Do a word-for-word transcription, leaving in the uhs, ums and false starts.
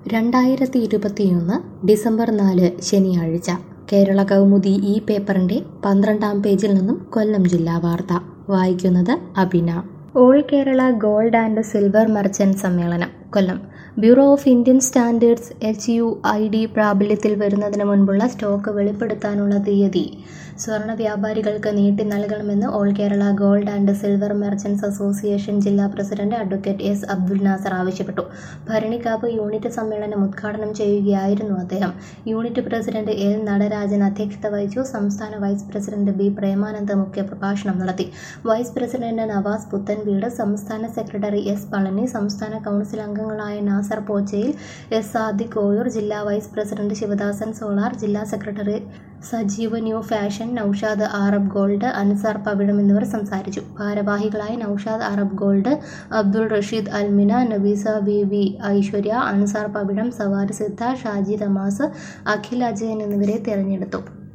രണ്ടായിരത്തി ഇരുപത്തിയൊന്ന് ഡിസംബർ നാല് ശനിയാഴ്ച കേരള കൗമുദി ഈ പേപ്പറിന്റെ പന്ത്രണ്ടാം പേജിൽ നിന്നും കൊല്ലം ജില്ലാ വാർത്ത വായിക്കുന്നത് Abhina. All Kerala gold and silver merchant സമ്മേളനം Kollam. Bureau of Indian standards H U I D പ്രാബല്യത്തിൽ വരുന്നതിന് മുൻപുള്ള സ്റ്റോക്ക് വെളിപ്പെടുത്താനുള്ള തീയതി സ്വർണ്ണ വ്യാപാരികൾക്ക് നീട്ടി നൽകണമെന്ന് all Kerala gold and silver merchants association ജില്ലാ president advocate S Abdul Nasar ആവശ്യപ്പെട്ടു. ഭരണിക്കാവ് യൂണിറ്റ് സമ്മേളനം ഉദ്ഘാടനം ചെയ്യുകയായിരുന്നു അദ്ദേഹം. യൂണിറ്റ് പ്രസിഡന്റ് എൽ നടരാജൻ അധ്യക്ഷത വഹിച്ചു. സംസ്ഥാന വൈസ് പ്രസിഡന്റ് ബി പ്രേമാനന്ദ് മുഖ്യപ്രഭാഷണം നടത്തി. വൈസ് പ്രസിഡന്റ് നവാസ് പുത്തൻവീട്, സംസ്ഥാന സെക്രട്ടറി എസ് പളനി, സംസ്ഥാന കൗൺസിൽ അംഗങ്ങളായ നാസർ പോച്ചയിൽ, എസ് സാദിഖ് ഓയൂർ, ജില്ലാ വൈസ് പ്രസിഡന്റ് ശിവദാസൻ സോളാർ, ജില്ലാ secretary Sajeev new fashion, Naushad Arab gold, Ansar Pavizham എന്നിവർ സംസാരിച്ചു. ഭാരവാഹികളായ Naushad Arab gold, Abdul Rasheed Almina, Nabeesa V V Aishwarya, Ansar Pavizham, സവാരി സിദ്ധ, ഷാജി തമാസ്, അഖിൽ അജയൻ എന്നിവരെ തെരഞ്ഞെടുത്തു.